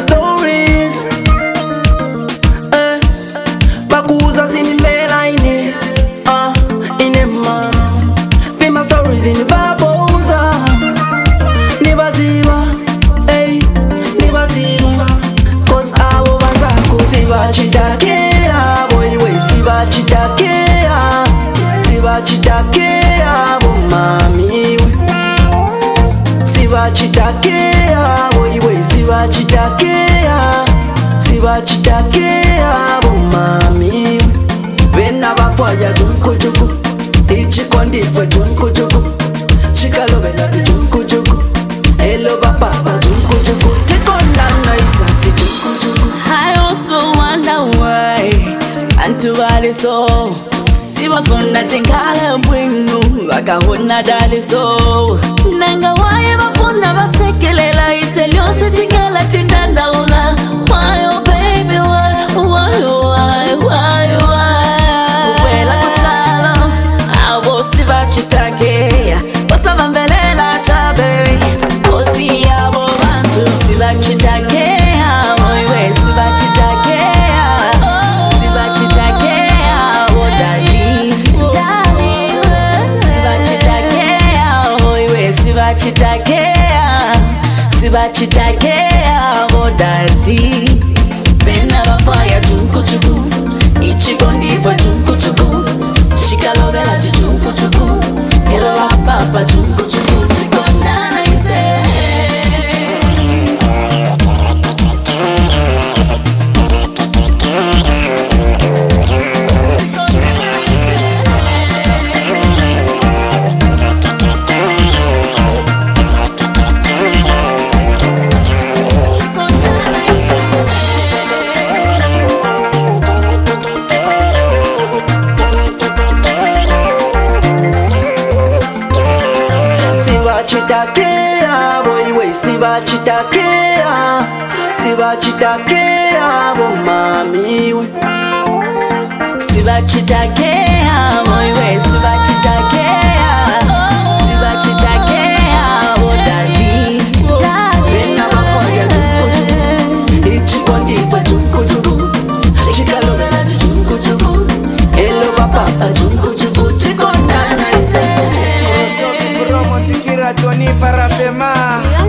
stories. Bakuza sinimela ine ine mama. Fima stories in vaboza. Nibaziba, nibaziba. Cause abo bazako sibachitakea. Boy we sibachitakea. Sibachitakea bo mami we. Sibachitakea boy we sibachitakea. Sibachitakea bo mami we. Bena bafaya junkujuku. Ichikondifwe junkujuku. Chikalobe nati junkujuku. Hello papa junkujuku. Tikondana isati junkujuku. I also wonder why antubali so sibafuna tingala mbwingu bakahona dali so nanga waye bafuna basekelela iseliyose tingala tindandaula. Why oh baby why uwela kuchala abo sibachitakea basabambelela chabe kozi yabo bantu sibachitakea moiwe sibachitakea sibachitakea oh daddy sibachitakea moiwe sibachitakea sibachitakea oh daddy. Bena bafaya junkuchuku ichikondifwe junkuchuku chikalobela junkuchuku hello papa junkuchuku tikondana ise. Sibachitakea boy we sibachitakea. Sibachitakea bo mami we. Sibachitakea moiwe sibachitakea sibachitakea oh daddy. Bena bafaya junkujuku. Ichikondifwe junkujuku. Chikalobela junkujuku. Hello papa junkujuku. Tikondana ise. Sikira Tony Parafema.